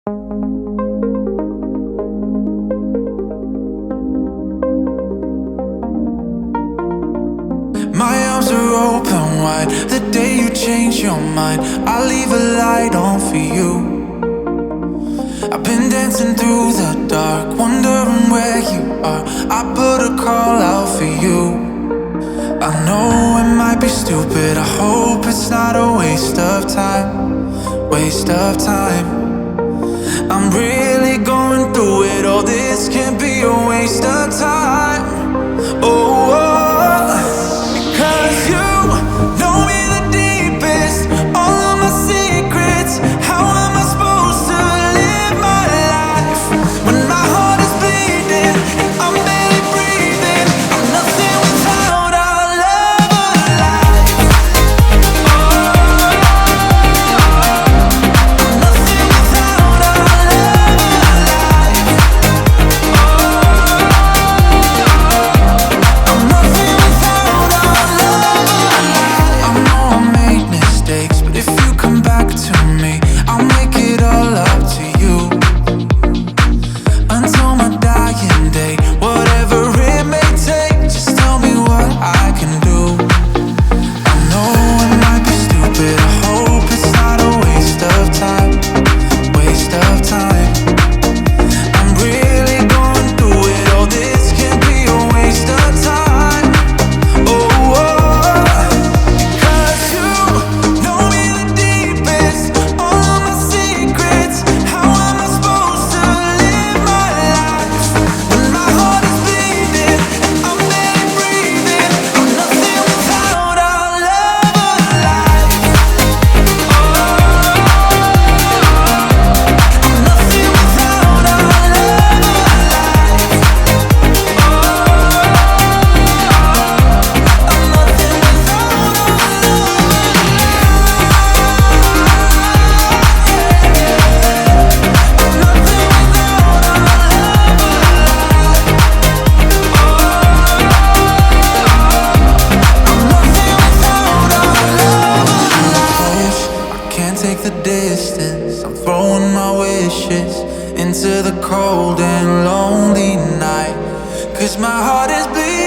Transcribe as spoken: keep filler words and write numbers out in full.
My arms are open wide. The day you change your mind, I'll leave a light on for you. I've been dancing through the dark, wondering where you are. I put a call out for you. I know it might be stupid, I hope it's not a waste of time. Waste of time. I'm really going through it, all this can't be a waste of time. Oh, oh. Because you know me the deepest, all of my secrets. How am I supposed to live my life when my heart is bleeding and I'm barely breathing? I'm nothing without our love alive. Oh, I'm nothing without our love alive. Oh, I'm nothing without our love alive. I know I made mistakes, but if you come back to me, I'll make it all up to you. Until my dying day, whatever it may take, just tell me what I can do. I know it might be stupid, I hope it's not a waste of time. Waste of time. I'm really going through it, all this can't be a waste of time. Oh, oh. Because you know me the deepest, all of my secrets. How am I supposed to live my life when my heart is bleeding and I'm barely breathing? I'm nothing without our love alive. Oh, I'm nothing without our love alive. Oh, I'm nothing without our love I can't take the distance. I'm throwing my wishes into the cold and lonely night. 'Cause my heart is bleeding.